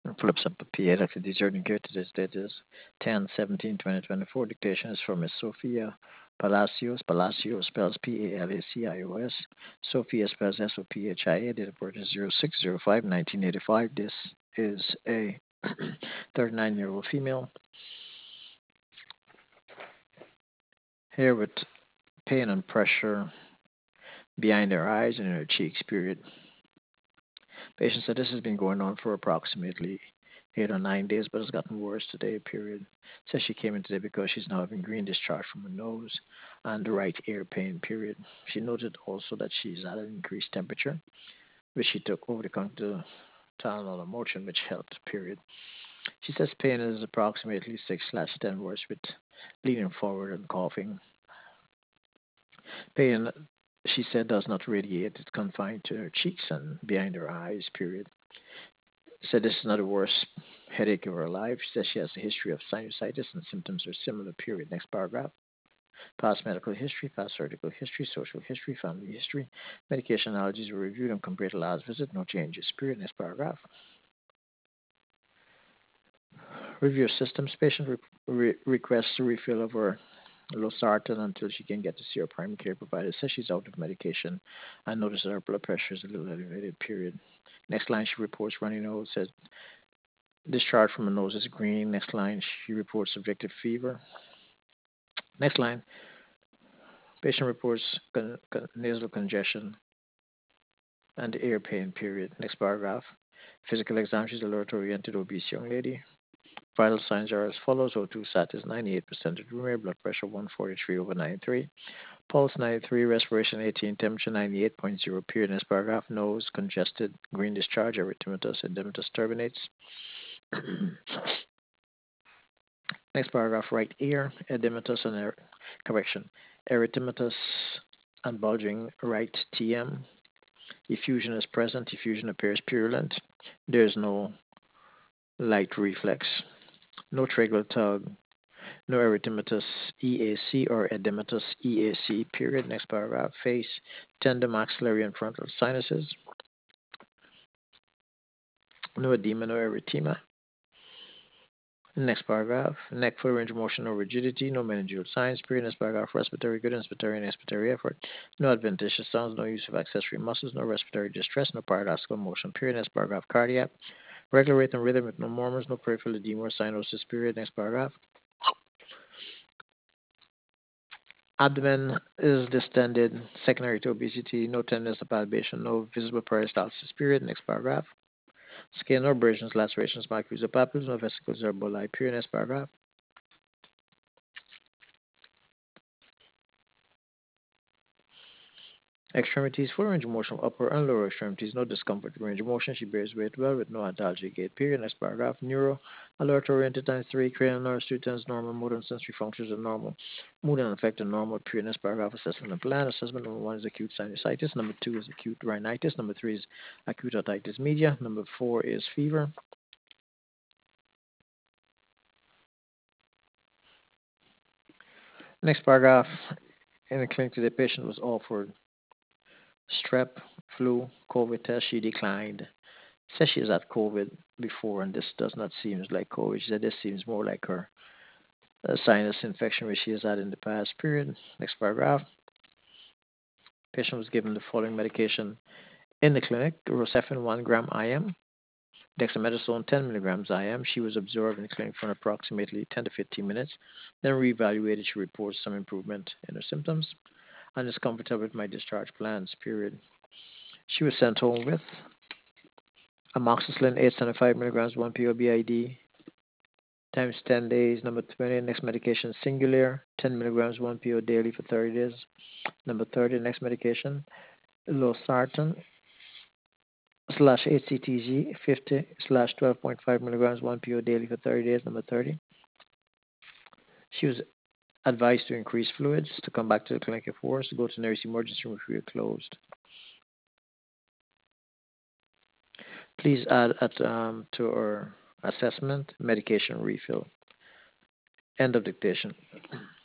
Philip Semper PA, Dr. Discerning Care. Today's date is 10/17/2024. Dictation is from Miss Sophia Palacios. Palacios spells Palacios. Sophia spells Sophia. Date of birth is 06/05/1985. This is a 39-year-old female here with pain and pressure behind her eyes and in her cheeks, period. Patient said this has been going on for approximately 8 or 9 days, but it's gotten worse today, period. Says she came in today because she's now having green discharge from her nose and the right ear pain, period. She noted also that she's had an increased temperature, which she took over the counter Tylenol and Motrin, which helped, period. She says pain is approximately 6/10 worse with leaning forward and coughing. Pain, she said, does not radiate. It's confined to her cheeks and behind her eyes, period. Said this is not the worst headache of her life. She says she has a history of sinusitis and symptoms are similar, period. Next paragraph. Past medical history, past surgical history, social history, family history. Medication allergies were reviewed and compared to last visit. No changes, period. Next paragraph. Review of systems. Patient requests a refill of her losartan until she can get to see her primary care provider. Says she's out of medication and notices her blood pressure is a little elevated, period. Next line, she reports runny nose. Says discharge from her nose is green. Next line, she reports subjective fever. Next line, patient reports nasal congestion and ear pain, period. Next paragraph, physical exam, she's a alert-oriented obese young lady. Vital signs are as follows. O2 sat is 98% of room air, blood pressure 143/93, pulse 93, respiration 18, temperature 98.0, period. Next paragraph, nose congested, green discharge, erythematous, edematous turbinates. Next paragraph, right ear, edematous and erythematous and bulging right TM. Effusion is present. Effusion appears purulent. There is no light reflex. No tracheal tug. No erythematous EAC or edematous EAC, period. Next paragraph, face, tender maxillary and frontal sinuses. No edema, no erythema. Next paragraph, neck, full range of motion, no rigidity, no meningeal signs, period. Next paragraph, respiratory good, inspiratory and expiratory effort, no adventitious sounds, no use of accessory muscles, no respiratory distress, no paradoxical motion, period. Next paragraph, cardiac, regular rate and rhythm with no murmurs, no peripheral edema or cyanosis, period. Next paragraph. Abdomen is distended, secondary to obesity, no tenderness or palpation, no visible peristalsis, period. Next paragraph. Skin or abrasions, lacerations, macules or papules, no vesicles or emboli, period. Next paragraph. Extremities, full range of motion, upper and lower extremities, no discomfort, range of motion. She bears weight well with no adalgid gait, period. Next paragraph. Neuro, alert oriented times 3, cranial nerves 2 times normal, motor and sensory functions are normal, mood and affect are normal, period. Next paragraph. Assessment and plan. Assessment number 1 is acute sinusitis, number 2 is acute rhinitis, number 3 is acute otitis media, number 4 is fever. Next paragraph. In the clinic today, patient was offered strep, flu, COVID test. She declined. Says she's had COVID before, and this does not seem like COVID. She said this seems more like her sinus infection, which she has had in the past. Period. Next paragraph. Patient was given the following medication in the clinic: Rocephin 1 gram IM, dexamethasone 10 milligrams IM. She was observed in the clinic for approximately 10 to 15 minutes. Then reevaluated. She reports some improvement in her symptoms and is comfortable with my discharge plans. Period. She was sent home with amoxicillin 875 milligrams 1 PO BID times 10 days. Number 20, next medication, Singulair, 10 milligrams 1 PO daily for 30 days. Number 30, next medication, losartan slash HCTG, 50 slash 12.5 milligrams 1 PO daily for 30 days. Number 30. She was advised to increase fluids, to come back to the clinic if worse, to go to nurse emergency room if we are closed. Please add to our assessment medication refill. End of dictation.